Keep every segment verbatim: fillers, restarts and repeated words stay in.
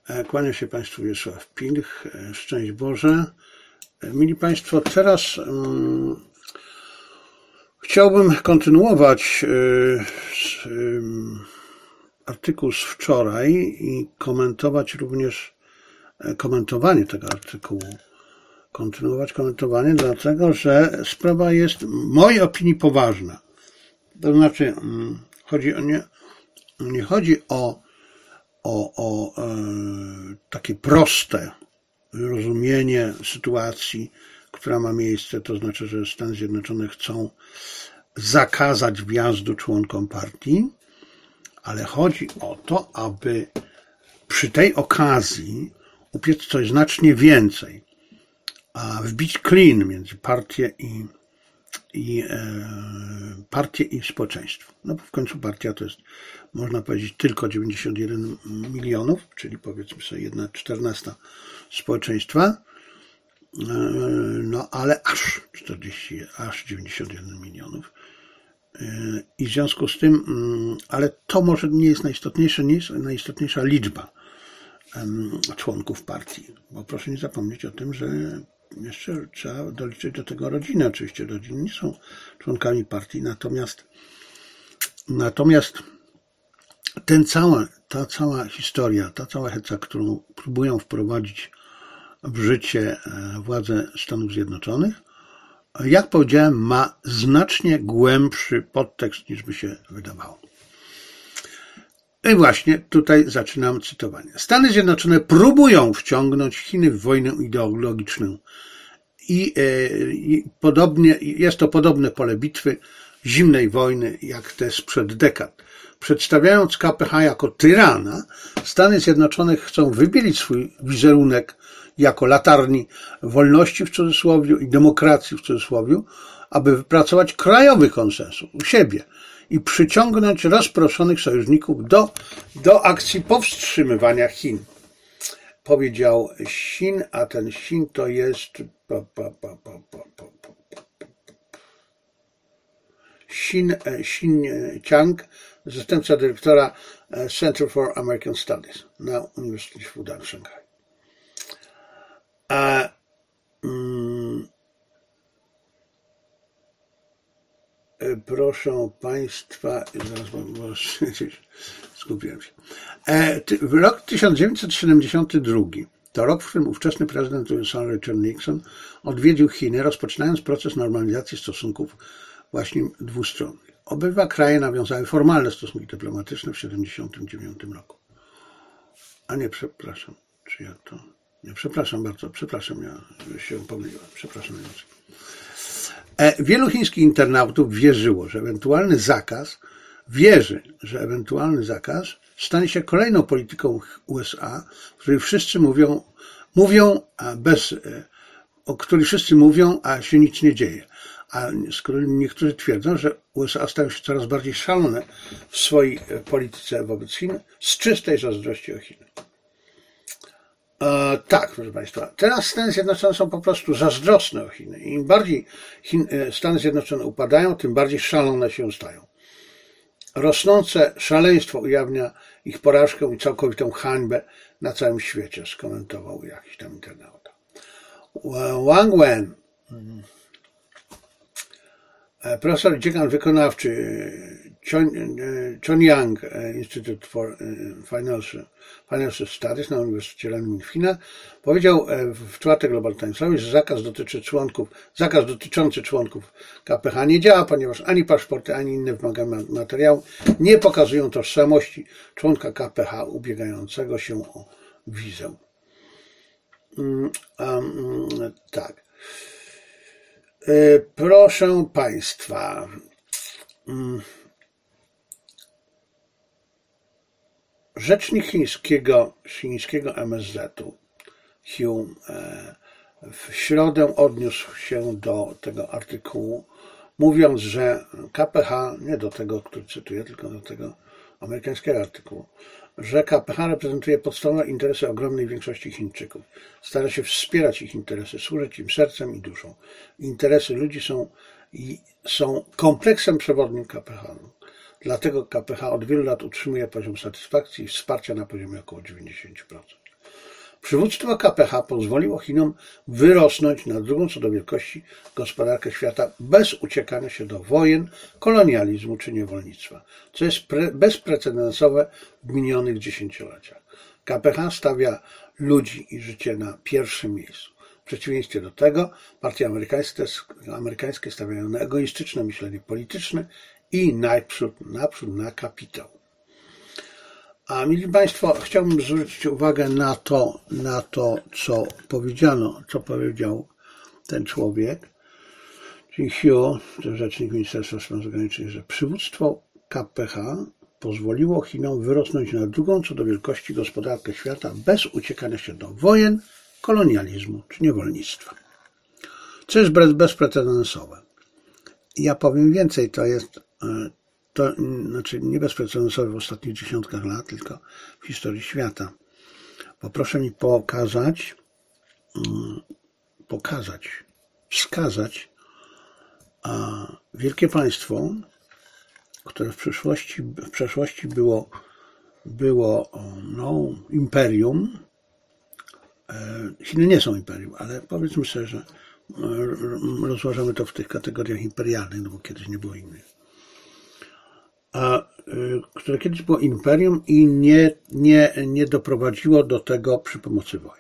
Kłania się Państwu Wiesław Pilch. Szczęść Boże. Mili Państwo, teraz um, chciałbym kontynuować um, artykuł z wczoraj i komentować również komentowanie tego artykułu. Kontynuować komentowanie, dlatego że sprawa jest w mojej opinii poważna. To znaczy, um, chodzi o nie, nie chodzi o o, o e, takie proste rozumienie sytuacji, która ma miejsce, to znaczy, że Stany Zjednoczone chcą zakazać wjazdu członkom partii, ale chodzi o to, aby przy tej okazji upiec coś znacznie więcej, a wbić klin między partię i, i e, partię i społeczeństwo. No bo w końcu partia to jest, można powiedzieć, tylko dziewięćdziesiąt jeden milionów, czyli powiedzmy sobie jedna czternasta społeczeństwa, no ale aż czterdzieści, aż dziewięćdziesiąt jeden milionów. I w związku z tym, ale to może nie jest najistotniejsze, nie jest najistotniejsza liczba członków partii, bo proszę nie zapomnieć o tym, że jeszcze trzeba doliczyć do tego rodziny. Oczywiście rodziny nie są członkami partii, natomiast natomiast ten cała, ta cała historia, ta cała heca, którą próbują wprowadzić w życie władze Stanów Zjednoczonych, jak powiedziałem, ma znacznie głębszy podtekst, niż by się wydawało. I właśnie tutaj zaczynam cytowanie. Stany Zjednoczone próbują wciągnąć Chiny w wojnę ideologiczną i, i podobnie, jest to podobne pole bitwy zimnej wojny, jak te sprzed dekad. Przedstawiając K P H jako tyrana, Stany Zjednoczone chcą wybielić swój wizerunek jako latarni wolności w cudzysłowie i demokracji w cudzysłowie, aby wypracować krajowy konsensus u siebie i przyciągnąć rozproszonych sojuszników do, do akcji powstrzymywania Chin. Powiedział Xin, a ten Xin to jest pa, pa, pa, pa, pa, pa, pa. Xin, Xin Chang, zastępca dyrektora Center for American Studies na Uniwersytecie Fudan w Szanghaju. A, mm, proszę Państwa, zaraz bo skupiłem się. E, rok tysiąc dziewięćset siedemdziesiąty drugi to rok, w którym ówczesny prezydent U S A Richard Nixon odwiedził Chiny, rozpoczynając proces normalizacji stosunków właśnie dwustronnych. Obydwa kraje nawiązały formalne stosunki dyplomatyczne w tysiąc dziewięćset siedemdziesiątym dziewiątym roku. A nie, przepraszam, czy ja to... Nie, przepraszam bardzo, przepraszam, ja się pomyliłem, przepraszam najmocniej. E, wielu chińskich internautów wierzyło, że ewentualny zakaz, wierzy, że ewentualny zakaz stanie się kolejną polityką U S A, w której wszyscy mówią, mówią a bez, o której wszyscy mówią, a się nic nie dzieje. A skoro niektórzy twierdzą, że U S A stają się coraz bardziej szalone w swojej polityce wobec Chin z czystej zazdrości o Chiny. E, tak, proszę Państwa, teraz Stany Zjednoczone są po prostu zazdrosne o Chiny. Im bardziej Chin, Stany Zjednoczone upadają, tym bardziej szalone się stają. Rosnące szaleństwo ujawnia ich porażkę i całkowitą hańbę na całym świecie, skomentował jakiś tam internauta. Wang Wen, profesor i dziekan wykonawczy Chonyang Institute for Financial, Financial Studies na Uniwersytecie Renmin w Chinach powiedział w czwartek Global Timesowi, że zakaz dotyczy członków, zakaz dotyczący członków K P H nie działa, ponieważ ani paszporty, ani inne wymagane materiały nie pokazują tożsamości członka K P H ubiegającego się o wizę. Um, um, tak. Proszę Państwa, rzecznik chińskiego, chińskiego M S Z-u, Hu, w środę odniósł się do tego artykułu, mówiąc, że K P H, nie do tego, który cytuję, tylko do tego amerykańskiego artykułu, że K P H reprezentuje podstawowe interesy ogromnej większości Chińczyków. Stara się wspierać ich interesy, służyć im sercem i duszą. Interesy ludzi są, i są kompleksem przewodnim K P H. Dlatego K P H od wielu lat utrzymuje poziom satysfakcji i wsparcia na poziomie około dziewięćdziesiąt procent. Przywództwo K P H pozwoliło Chinom wyrosnąć na drugą co do wielkości gospodarkę świata bez uciekania się do wojen, kolonializmu czy niewolnictwa, co jest bezprecedensowe w minionych dziesięcioleciach. K P H stawia ludzi i życie na pierwszym miejscu. W przeciwieństwie do tego partie amerykańskie, amerykańskie stawiają na egoistyczne myślenie polityczne i naprzód, naprzód na kapitał. A mili Państwo, chciałbym zwrócić uwagę na to, na to, co powiedziano, co powiedział ten człowiek, czyli Hugh, ten rzecznik Ministerstwa Spraw Zagranicznych, że przywództwo K P H pozwoliło Chinom wyrosnąć na drugą co do wielkości gospodarkę świata bez uciekania się do wojen, kolonializmu czy niewolnictwa. Co jest bezprecedensowe. Ja powiem więcej, to jest to znaczy nie bezprecedensowe w ostatnich dziesiątkach lat, tylko w historii świata. Bo proszę mi pokazać, pokazać, wskazać a wielkie państwo, które w przeszłości, w przeszłości było, było no, imperium. Chiny nie są imperium, ale powiedzmy sobie, że rozważamy to w tych kategoriach imperialnych, no bo kiedyś nie było innych. A, które kiedyś było imperium i nie, nie, nie doprowadziło do tego przy pomocy wojen.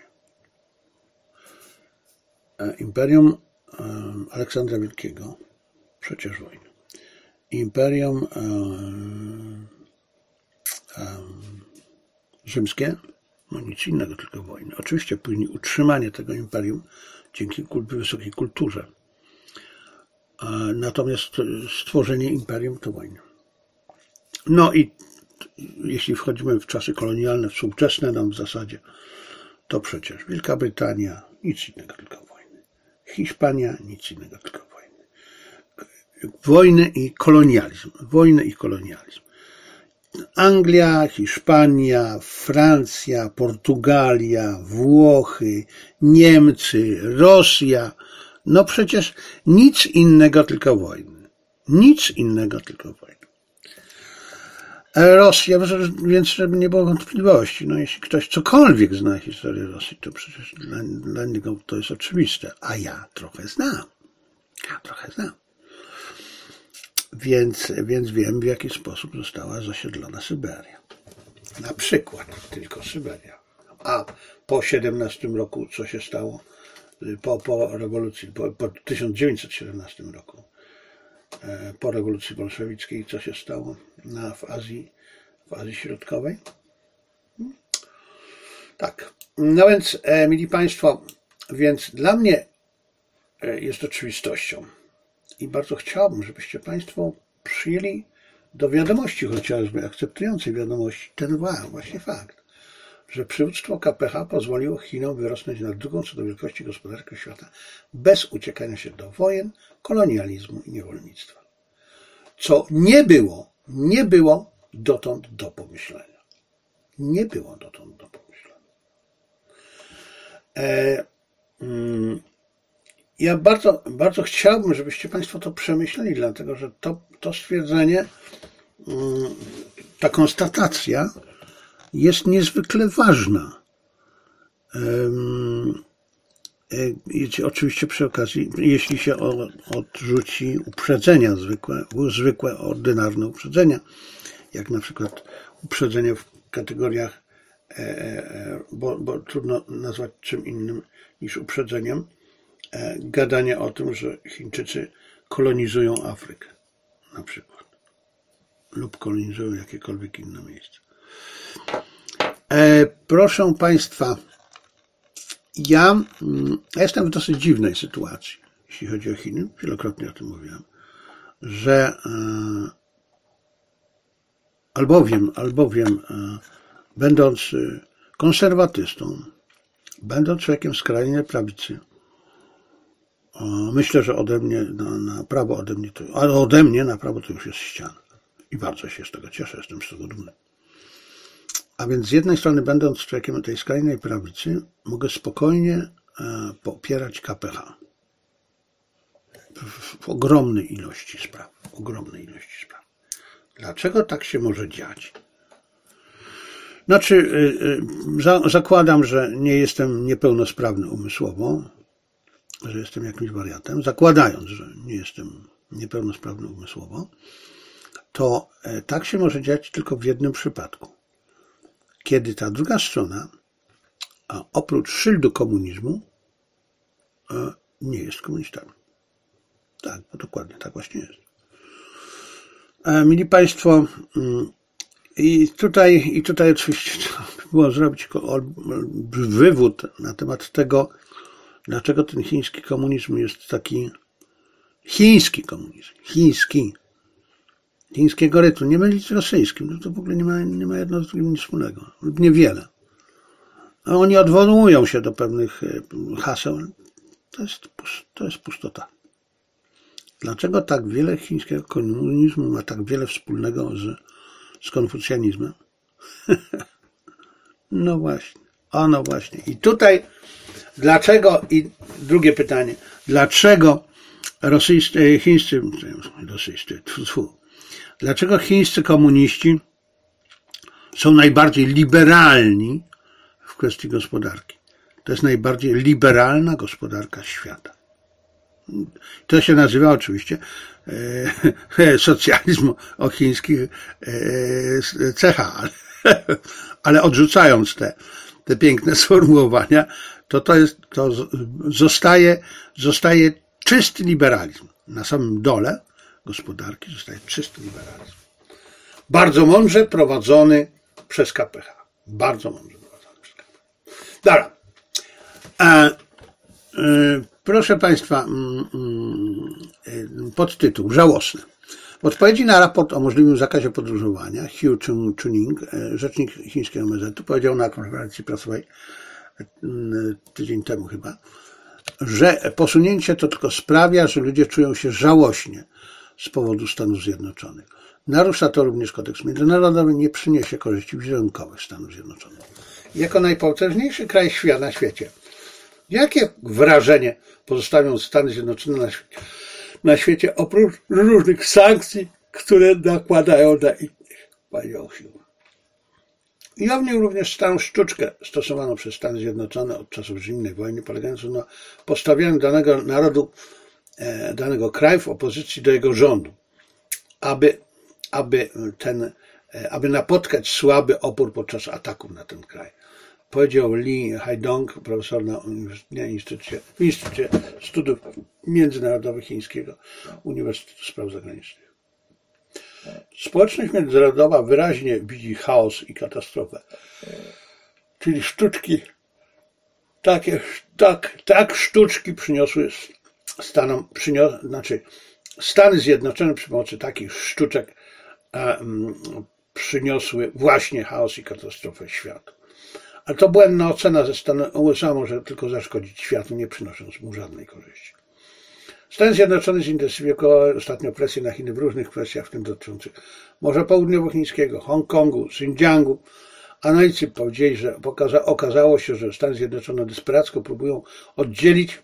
Imperium Aleksandra Wielkiego, przecież wojny. Imperium um, um, rzymskie, no nic innego, tylko wojny. Oczywiście później utrzymanie tego imperium dzięki wysokiej kulturze. Natomiast stworzenie imperium to wojny. No i jeśli wchodzimy w czasy kolonialne, współczesne nam w zasadzie, to przecież Wielka Brytania, nic innego, tylko wojny. Hiszpania, nic innego, tylko wojny. Wojny i kolonializm. Wojny i kolonializm. Anglia, Hiszpania, Francja, Portugalia, Włochy, Niemcy, Rosja. No przecież nic innego, tylko wojny. Nic innego, tylko wojny. Rosja, więc żeby nie było wątpliwości, no jeśli ktoś cokolwiek zna historię Rosji, to przecież dla, dla niego to jest oczywiste, a ja trochę znam. Ja trochę znam. Więc, więc wiem, w jaki sposób została zasiedlona Syberia. Na przykład tylko Syberia. A po siedemnastym roku co się stało? Po, po rewolucji, po, po tysiąc dziewięćset siedemnastym roku, po rewolucji bolszewickiej, co się stało na, w Azji, w Azji Środkowej? Tak. No więc, e, mili Państwo, więc dla mnie jest oczywistością i bardzo chciałbym, żebyście Państwo przyjęli do wiadomości, chociażby akceptującej wiadomości, ten właśnie fakt, że przywództwo K P H pozwoliło Chinom wyrosnąć na drugą co do wielkości gospodarkę świata bez uciekania się do wojen, kolonializmu i niewolnictwa. Co nie było, nie było dotąd do pomyślenia. Nie było dotąd do pomyślenia. E, mm, ja bardzo, bardzo chciałbym, żebyście Państwo to przemyśleli, dlatego że to, to stwierdzenie, mm, ta konstatacja jest niezwykle ważna. E, oczywiście przy okazji, jeśli się odrzuci uprzedzenia, zwykłe, zwykłe, ordynarne uprzedzenia, jak na przykład uprzedzenie w kategoriach, e, bo, bo trudno nazwać czym innym niż uprzedzeniem, e, gadanie o tym, że Chińczycy kolonizują Afrykę, na przykład, lub kolonizują jakiekolwiek inne miejsce. E, proszę Państwa, ja, ja jestem w dosyć dziwnej sytuacji, jeśli chodzi o Chiny, wielokrotnie o tym mówiłem, że e, albowiem, albowiem e, będąc konserwatystą, będąc człowiekiem skrajnej prawicy, e, myślę, że ode mnie na, na prawo ode mnie to, ale ode mnie na prawo to już jest ściana. I bardzo się z tego cieszę, jestem z tego dumny. A więc z jednej strony, będąc człowiekiem tej skrajnej prawicy, mogę spokojnie popierać K P H. W, w ogromnej ilości spraw. W ogromnej ilości spraw. Dlaczego tak się może dziać? Znaczy, za, zakładam, że nie jestem niepełnosprawny umysłowo, że jestem jakimś wariatem. Zakładając, że nie jestem niepełnosprawny umysłowo, to tak się może dziać tylko w jednym przypadku. Kiedy ta druga strona, a oprócz szyldu komunizmu, nie jest komunistami. Tak, bo dokładnie tak właśnie jest. Mili Państwo, i tutaj, i tutaj oczywiście trzeba by było zrobić wywód na temat tego, dlaczego ten chiński komunizm jest taki chiński komunizm, chiński, chińskiego rytmu, nie mylić z rosyjskim, no to w ogóle nie ma, nie ma jedno z drugim nic wspólnego, lub niewiele. A oni odwołują się do pewnych haseł, to jest, to jest pustota. Dlaczego tak wiele chińskiego komunizmu ma tak wiele wspólnego z, z konfucjanizmem? No właśnie, o no właśnie. I tutaj dlaczego, i drugie pytanie, dlaczego rosyjscy, chińscy, rosyjscy, tfu, tfu, dlaczego chińscy komuniści są najbardziej liberalni w kwestii gospodarki? To jest najbardziej liberalna gospodarka świata. To się nazywa oczywiście e, socjalizm o chińskich e, cechach, ale, ale odrzucając te, te piękne sformułowania, to to jest, to zostaje, zostaje czysty liberalizm. Na samym dole gospodarki zostaje czysty liberalizm. Bardzo mądrze prowadzony przez K P H. Bardzo mądrze prowadzony przez K P H. Dobra. E, e, Proszę Państwa, podtytuł żałosny. W odpowiedzi na raport o możliwym zakazie podróżowania Hu Chuning, rzecznik chińskiego M S Z-u, powiedział na konferencji prasowej tydzień temu chyba, że posunięcie to tylko sprawia, że ludzie czują się żałośnie z powodu Stanów Zjednoczonych. Narusza to również kodeks międzynarodowy, nie przyniesie korzyści wizerunkowych Stanów Zjednoczonych. Jako najpotężniejszy kraj świata na świecie, jakie wrażenie pozostawią Stany Zjednoczone na świecie, na świecie oprócz różnych sankcji, które nakładają na innych państw? I o mnie również starą sztuczkę stosowaną przez Stany Zjednoczone od czasów zimnej wojny, polegającą na postawianiu danego narodu, danego kraju w opozycji do jego rządu, aby, aby, ten, aby napotkać słaby opór podczas ataków na ten kraj. Powiedział Li Haidong, profesor na Instytucie, w Instytucie Studiów Międzynarodowych Chińskiego Uniwersytetu Spraw Zagranicznych. Społeczność międzynarodowa wyraźnie widzi chaos i katastrofę. Czyli sztuczki, takie, tak, tak sztuczki przyniosły Stanom, przynios, znaczy Stany Zjednoczone przy pomocy takich sztuczek um, przyniosły właśnie chaos i katastrofę światu. Ale to błędna ocena ze strony U S A może tylko zaszkodzić światu, nie przynosząc mu żadnej korzyści. Stany Zjednoczone zintensyfikowały ostatnio presję na Chiny w różnych kwestiach, w tym dotyczących Morza Południowochińskiego, Hongkongu, Xinjiangu. Analitycy powiedzieli, że okazało się, że Stany Zjednoczone desperacko próbują oddzielić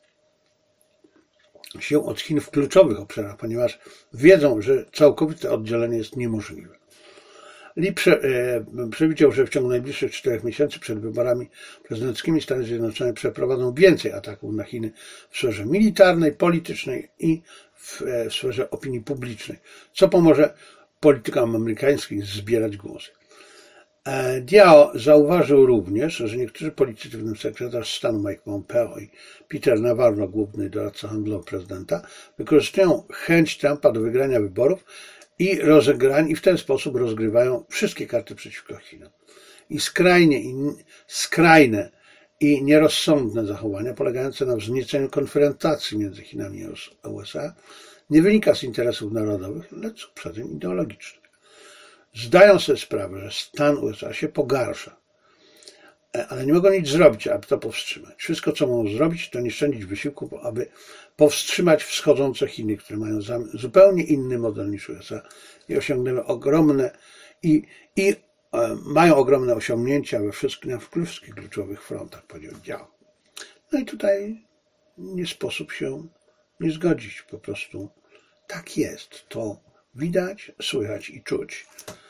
się od Chin w kluczowych obszarach, ponieważ wiedzą, że całkowite oddzielenie jest niemożliwe. Li prze, e, przewidział, że w ciągu najbliższych czterech miesięcy przed wyborami prezydenckimi Stany Zjednoczone przeprowadzą więcej ataków na Chiny w sferze militarnej, politycznej i w, e, w sferze opinii publicznej, co pomoże politykom amerykańskim zbierać głosy. E, Diao zauważył również, że niektórzy politycy, w tym sekretarz stanu Mike Pompeo i Peter Navarro, główny doradca handlowy prezydenta, wykorzystują chęć Trumpa do wygrania wyborów i rozegrań i w ten sposób rozgrywają wszystkie karty przeciwko Chinom. I skrajnie, i skrajne i nierozsądne zachowania polegające na wznieceniu konfrontacji między Chinami a U S A nie wynika z interesów narodowych, lecz z uprzedzeń ideologicznych. Zdają sobie sprawę, że stan U S A się pogarsza, ale nie mogą nic zrobić, aby to powstrzymać. Wszystko, co mogą zrobić, to nie szczędzić wysiłku, aby powstrzymać wschodzące Chiny, które mają zupełnie inny model niż U S A i osiągnęły ogromne i, i e, mają ogromne osiągnięcia we wszystkich, na wszystkich kluczowych frontach, powiedział Diao. No i tutaj nie sposób się nie zgodzić. Po prostu tak jest. To widać, słychać i czuć.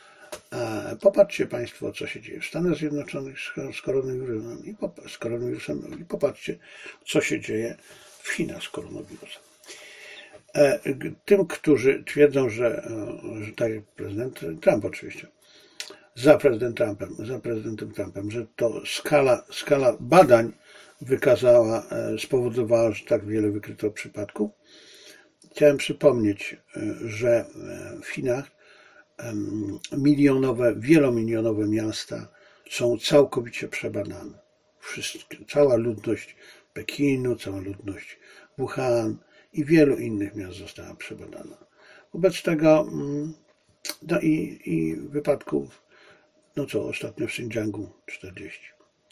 Popatrzcie Państwo, co się dzieje w Stanach Zjednoczonych z koronawirusem i, z koronawirusem i popatrzcie, co się dzieje w Chinach z koronawirusem. Tym, którzy twierdzą, że, że tak jak prezydent Trump oczywiście, za prezydent Trumpem, za prezydentem Trumpem, że to skala, skala badań wykazała, spowodowała, że tak wiele wykryto przypadków. Chciałem przypomnieć, że w Chinach milionowe, wielomilionowe miasta są całkowicie przebadane. Wszystkie, cała ludność Pekinu, cała ludność Wuhan i wielu innych miast została przebadana. Wobec tego, no i, i wypadków, no co ostatnio w Xinjiangu czterdzieści.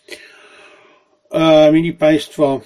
A, mili Państwo,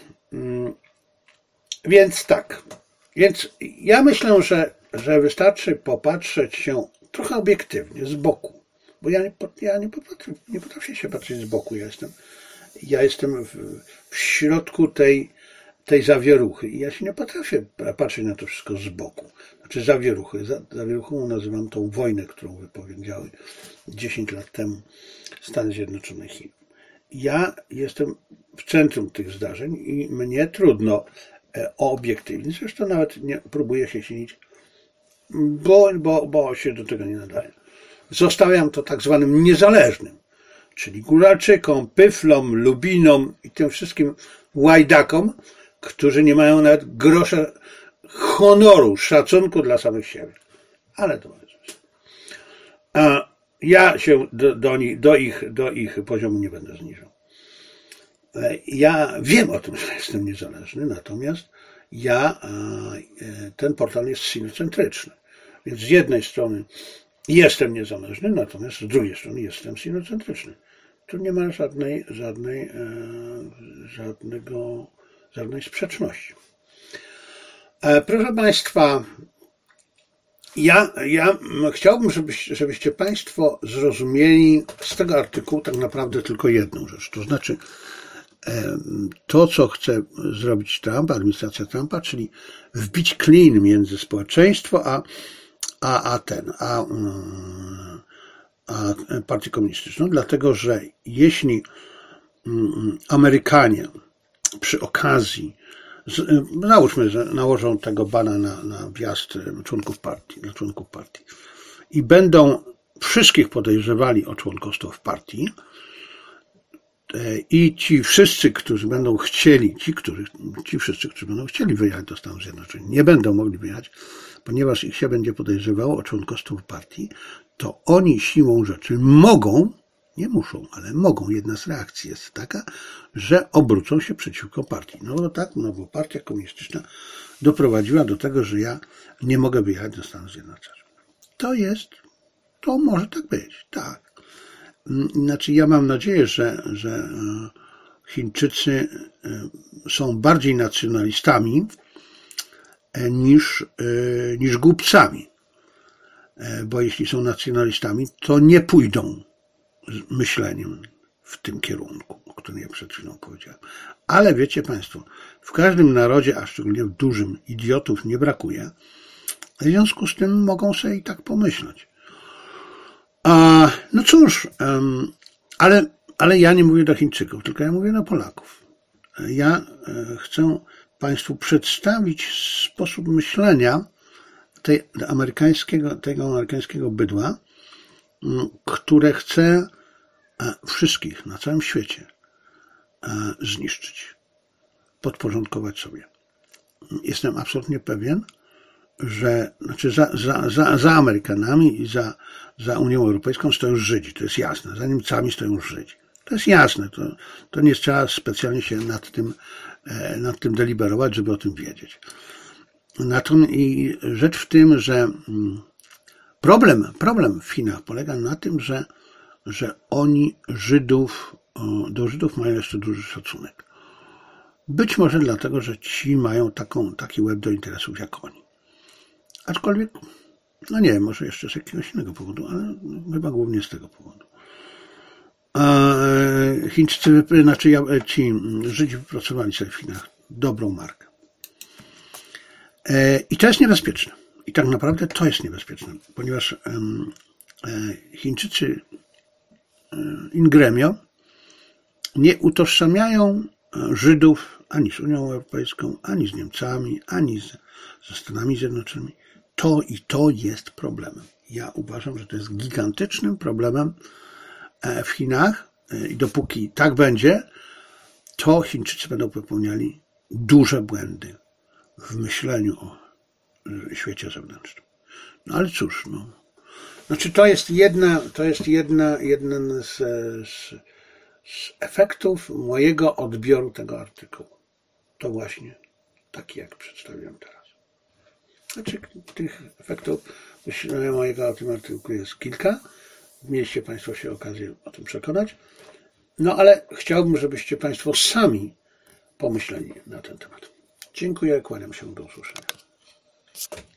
więc tak, więc ja myślę, że, że wystarczy popatrzeć się trochę obiektywnie, z boku, bo ja nie, ja nie, potrafię, nie potrafię się patrzeć z boku, ja jestem, ja jestem w, w środku tej, tej zawieruchy i ja się nie potrafię patrzeć na to wszystko z boku. Znaczy zawieruchy, zawieruchą nazywam tą wojnę, którą wypowiedziały dziesięć lat temu Stany Zjednoczone i Chiny. Ja jestem w centrum tych zdarzeń i mnie trudno o obiektywizm, zresztą nawet nie próbuję się silić, bo, bo, bo się do tego nie nadaje. Zostawiam to tak zwanym niezależnym, czyli Góralczykom, Pyflom, Lubinom i tym wszystkim łajdakom, którzy nie mają nawet grosza honoru, szacunku dla samych siebie. Ale to jest. A ja się do, do, do, ich, do ich poziomu nie będę zniżał. Ja wiem o tym, że jestem niezależny, natomiast ja, ten portal jest sinocentryczny. Więc z jednej strony jestem niezależny, natomiast z drugiej strony jestem sinocentryczny. Tu nie ma żadnej, żadnej, żadnego, żadnej sprzeczności. Proszę Państwa, ja, ja chciałbym, żebyście, żebyście Państwo zrozumieli z tego artykułu tak naprawdę tylko jedną rzecz. To znaczy to, co chce zrobić Trump, administracja Trumpa, czyli wbić klin między społeczeństwo a, a, a ten, a, a partię komunistyczną, dlatego że jeśli Amerykanie przy okazji, załóżmy, że nałożą tego bana na, na wjazd członków partii, dla członków partii i będą wszystkich podejrzewali o członkostwo w partii, i ci wszyscy, którzy będą chcieli, ci, którzy, ci wszyscy, którzy będą chcieli wyjechać do Stanów Zjednoczonych, nie będą mogli wyjechać, ponieważ ich się będzie podejrzewało o członkostwo w partii, to oni siłą rzeczy mogą, nie muszą, ale mogą, jedna z reakcji jest taka, że obrócą się przeciwko partii. No bo tak, no bo partia komunistyczna doprowadziła do tego, że ja nie mogę wyjechać do Stanów Zjednoczonych. To jest, to może tak być, tak. Znaczy ja mam nadzieję, że, że Chińczycy są bardziej nacjonalistami niż, niż głupcami. Bo jeśli są nacjonalistami, to nie pójdą z myśleniem w tym kierunku, o którym ja przed chwilą powiedziałem. Ale wiecie Państwo, w każdym narodzie, a szczególnie w dużym, idiotów nie brakuje. W związku z tym mogą sobie i tak pomyśleć. A, no cóż, um, ale, ale ja nie mówię do Chińczyków, tylko ja mówię do Polaków. Ja chcę Państwu przedstawić sposób myślenia tej amerykańskiego, tego amerykańskiego bydła, które chce wszystkich na całym świecie zniszczyć, podporządkować sobie. Jestem absolutnie pewien, że znaczy za, za, za, za Amerykanami i za, za Unią Europejską stoją Żydzi, to jest jasne, za Niemcami stoją Żydzi. To jest jasne, to, to nie trzeba specjalnie się nad tym, nad tym deliberować, żeby o tym wiedzieć. Natomiast i rzecz w tym, że problem, problem w Chinach polega na tym, że, że oni Żydów, do Żydów mają jeszcze duży szacunek. Być może dlatego, że ci mają taką, taki łeb do interesów jak oni. Aczkolwiek, no nie wiem, może jeszcze z jakiegoś innego powodu, ale chyba głównie z tego powodu. A Chińczycy, znaczy ci Żydzi wypracowali sobie w Chinach dobrą markę. I to jest niebezpieczne. I tak naprawdę to jest niebezpieczne, ponieważ Chińczycy in gremio nie utożsamiają Żydów ani z Unią Europejską, ani z Niemcami, ani z, ze Stanami Zjednoczonymi. To i to jest problemem. Ja uważam, że to jest gigantycznym problemem w Chinach i dopóki tak będzie, to Chińczycy będą popełniali duże błędy w myśleniu o świecie zewnętrznym. No ale cóż, no. Znaczy to jest jedna, to jest jedna, jeden z, z, z efektów mojego odbioru tego artykułu. To właśnie taki, jak przedstawiłem teraz. Znaczy tych efektów myślenia mojego o tym artykułu jest kilka. Mieliście Państwo się okazję o tym przekonać. No ale chciałbym, żebyście Państwo sami pomyśleli na ten temat. Dziękuję, kłaniam się, do usłyszenia.